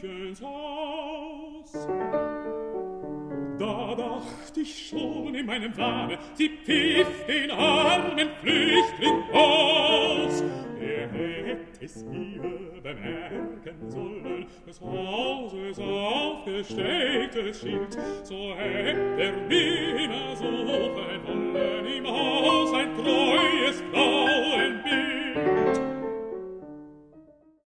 Mädchens Haus. Da dacht ich schon in meinem Wahne, sie pfiff den armen Flüchtling aus. Er hätt es mir bemerken sollen, des Hauses aufgestecktes Schild, so hätt er binnen